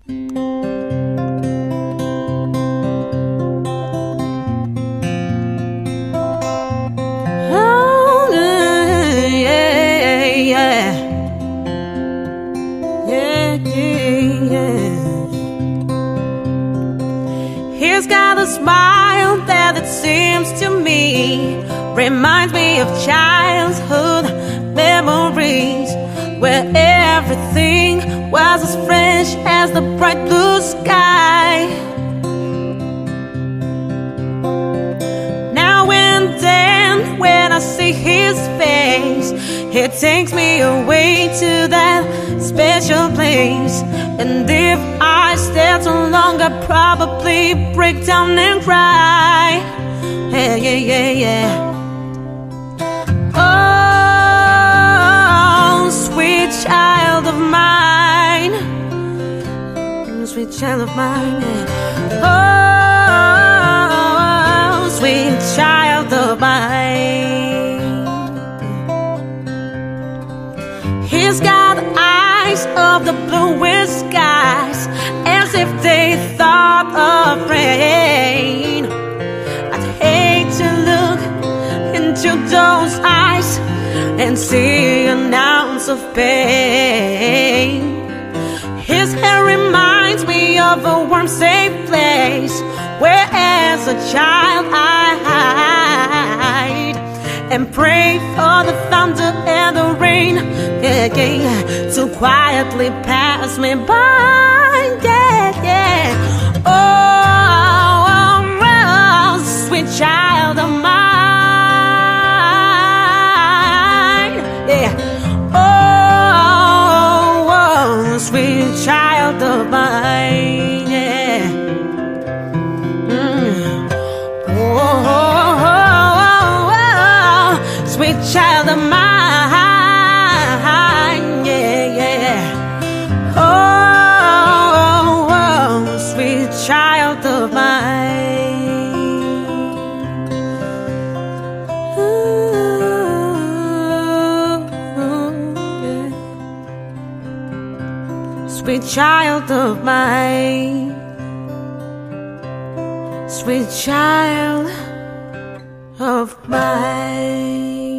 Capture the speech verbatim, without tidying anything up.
Oh, yeah, yeah, yeah, yeah. He's got a smile that it seems to me reminds me of childhood memories, where everything was as fresh as the bright blue sky. Now and then when I see his face, it takes me away to that special place. And if I stay too long, I'd probably break down and cry. Yeah, yeah, yeah, yeah. Oh, sweet child of mine, sweet child of mine, yeah. Oh, sweet child of mine. He's got eyes of the bluest skies, as if they thought of rain. I'd hate to look into those eyes and see an ounce of pain. His hair reminds me of a warm, safe place where as a child I hide and pray for the thunder and the rain, yeah, yeah, to quietly pass me by, yeah, yeah. Oh, oh, oh, sweet child of mine, yeah. Oh, oh, sweet child of mine, yeah. Mm. Oh, oh, oh, oh, oh, sweet child of mine. Child of mine. Ooh, yeah. Sweet child of mine, sweet child of mine.